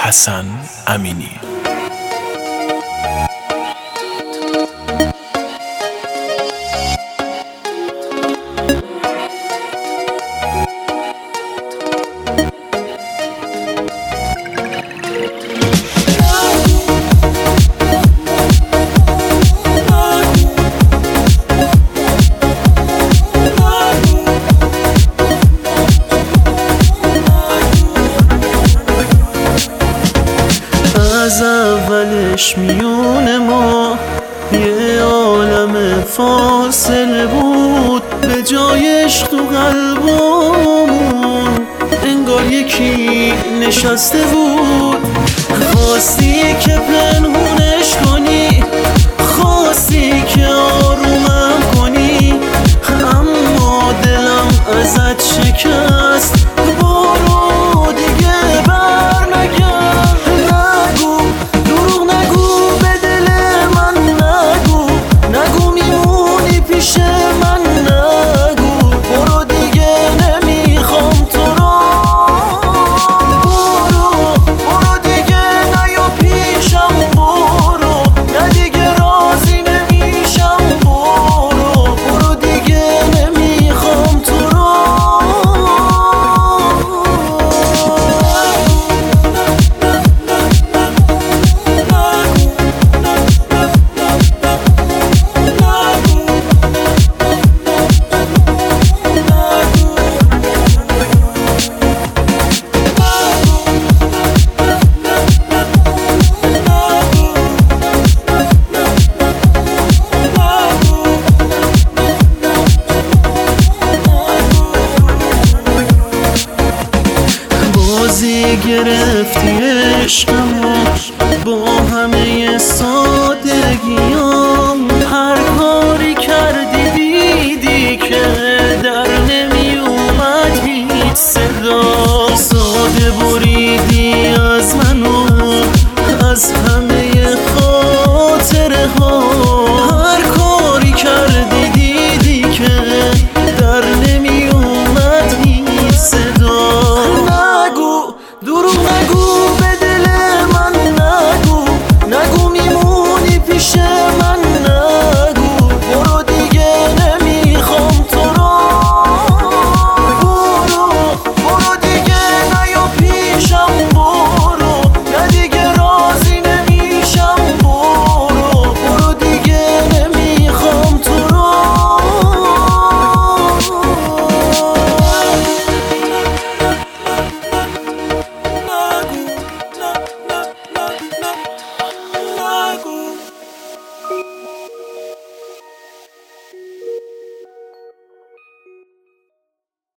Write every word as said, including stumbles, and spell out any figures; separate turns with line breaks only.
حسن امینی.
از اولش میون ما یه عالم فاصله بود، به جای عشق تو قلبمون انگار یکی نشسته بود. خواستی که پنهونش کنی، خواستی که آرومم کنی، اما دلم ازت شکست. برو دیگه بر نگرد، نگو دروغ نگو، به دل من نگو، نگو میمونی پیش من، نگو برو دیگه نمیخوام تو رو. برو برو دیگه نیا پیشم، برو نه دیگه راضی نمیشم، برو برو دیگه نمیخوام تو رو. بازی گرفتی عشقمو با همه سادگیام، هر کاری کردی دیدی که در نمی اومد هیچ صدا. ساده بریدی از منو از همه خاطره ها، هر کاری کردی دیدی که در نمی اومد هیچ صدا. دروغ نگو